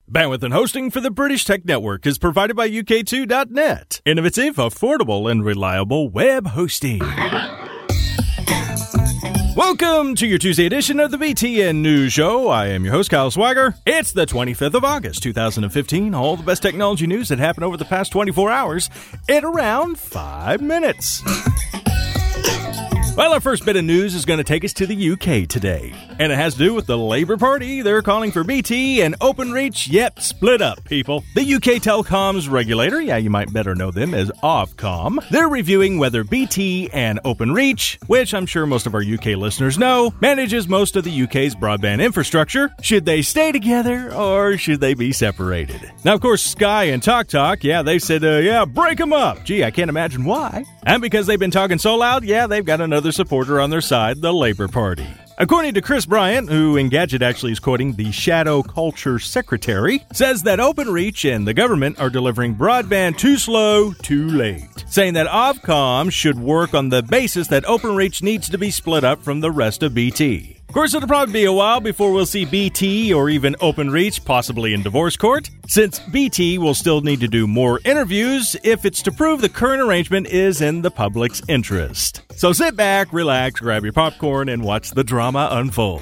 Bandwidth and hosting for the British Tech Network is provided by UK2.net. Innovative, affordable, and reliable web hosting. Welcome to your Tuesday edition of the BTN News Show. I am your host, Kyle Swagger. It's the 25th of August, 2015. All the best technology news that happened over the past 24 hours in around 5 minutes. Well, our first bit of news is going to take us to the UK today, and it has to do with the Labour Party. They're calling for BT and Openreach. Yep, split up, people. The UK telecoms regulator, yeah, you might better know them as Ofcom, they're reviewing whether BT and Openreach, which I'm sure most of our UK listeners know, manages most of the UK's broadband infrastructure. Should they stay together, or should they be separated? Now, of course, Sky and TalkTalk, yeah, they said, break them up. Gee, I can't imagine why. And because they've been talking so loud, yeah, they've got another supporter on their side, the Labour Party. According to Chris Bryant, who Engadget actually is quoting the Shadow Culture Secretary, says that Openreach and the government are delivering broadband too slow, too late, saying that Ofcom should work on the basis that Openreach needs to be split up from the rest of BT. Of course, it'll probably be a while before we'll see BT or even Openreach possibly in divorce court, since BT will still need to do more interviews if it's to prove the current arrangement is in the public's interest. So sit back, relax, grab your popcorn, and watch the drama unfold.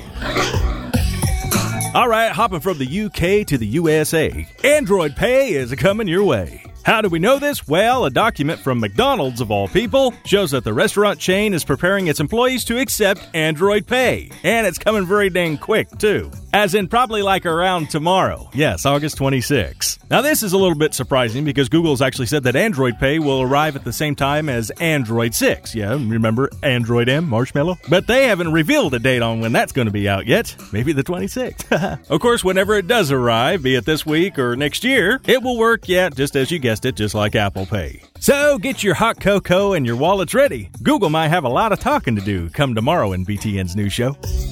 All right, hopping from the UK to the USA, Android Pay is coming your way. How do we know this? Well, a document from McDonald's, of all people, shows that the restaurant chain is preparing its employees to accept Android Pay. And it's coming very dang quick, too. As in probably like around tomorrow. Yes, August 26. Now, this is a little bit surprising because Google's actually said that Android Pay will arrive at the same time as Android 6. Yeah, remember Android M, Marshmallow? But they haven't revealed a date on when that's going to be out yet. Maybe the 26th. Of course, whenever it does arrive, be it this week or next year, it will work, yeah, just as you guessed it, just like Apple Pay. So get your hot cocoa and your wallets ready. Google might have a lot of talking to do come tomorrow in BTN's news show.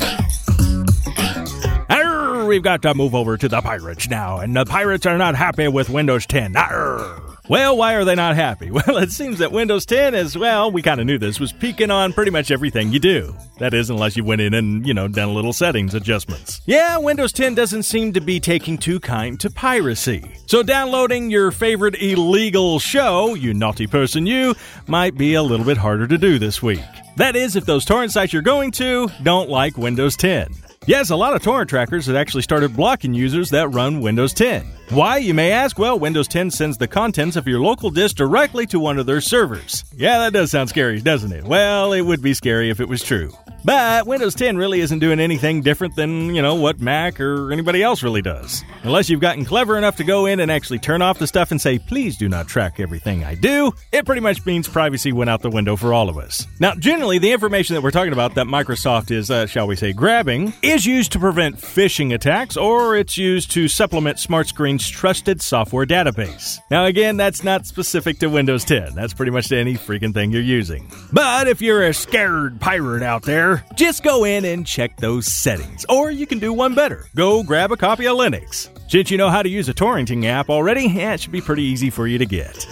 We've got to move over to the Pirates now, and the Pirates are not happy with Windows 10. Well, why are they not happy? Well, it seems that Windows 10 is, well, we kind of knew this, was peaking on pretty much everything you do. That is, unless you went in and, done a little settings adjustments. Yeah, Windows 10 doesn't seem to be taking too kind to piracy. So downloading your favorite illegal show, you naughty person you, might be a little bit harder to do this week. That is, if those torrent sites you're going to don't like Windows 10. Yes, a lot of torrent trackers have actually started blocking users that run Windows 10. Why, you may ask? Well, Windows 10 sends the contents of your local disk directly to one of their servers. Yeah, that does sound scary, doesn't it? Well, it would be scary if it was true. But Windows 10 really isn't doing anything different than, what Mac or anybody else really does. Unless you've gotten clever enough to go in and actually turn off the stuff and say, please do not track everything I do, it pretty much means privacy went out the window for all of us. Now, generally, the information that we're talking about that Microsoft is, shall we say, grabbing, is used to prevent phishing attacks, or it's used to supplement SmartScreen's trusted software database. Now, again, that's not specific to Windows 10. That's pretty much to any freaking thing you're using. But if you're a scared pirate out there, just go in and check those settings. Or you can do one better. Go grab a copy of Linux. Since you know how to use a torrenting app already, it should be pretty easy for you to get.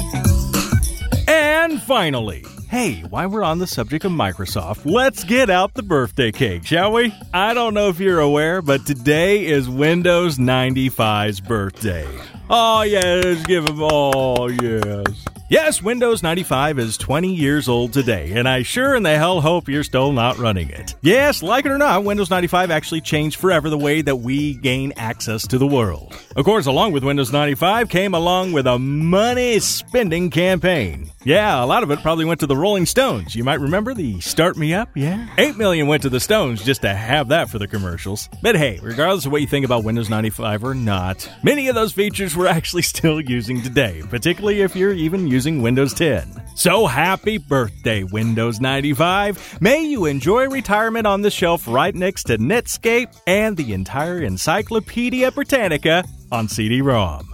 And finally, hey, while we're on the subject of Microsoft, let's get out the birthday cake, shall we? I don't know if you're aware, but today is Windows 95's birthday. Oh, yes, give him all, yes. Yes, Windows 95 is 20 years old today, and I sure in the hell hope you're still not running it. Yes, like it or not, Windows 95 actually changed forever the way that we gain access to the world. Of course, along with Windows 95 came along with a money-spending campaign. Yeah, a lot of it probably went to the Rolling Stones. You might remember the Start Me Up, yeah? $8 million went to the Stones just to have that for the commercials. But hey, regardless of what you think about Windows 95 or not, many of those features we're actually still using today, particularly if you're even using Windows 10. So happy birthday, Windows 95. May you enjoy retirement on the shelf right next to Netscape and the entire Encyclopedia Britannica on CD-ROM.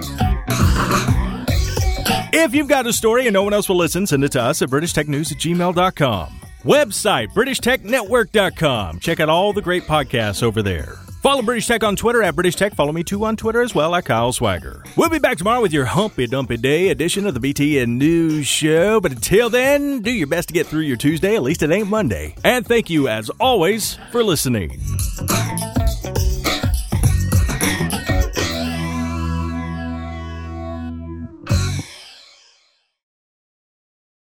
If you've got a story and no one else will listen, send it to us at BritishTechNews@gmail.com. Website, BritishTechNetwork.com. Check out all the great podcasts over there. Follow British Tech on Twitter at British Tech. Follow me too on Twitter as well at Kyle Swagger. We'll be back tomorrow with your Humpy Dumpy Day edition of the BTN News Show. But until then, do your best to get through your Tuesday. At least it ain't Monday. And thank you, as always, for listening.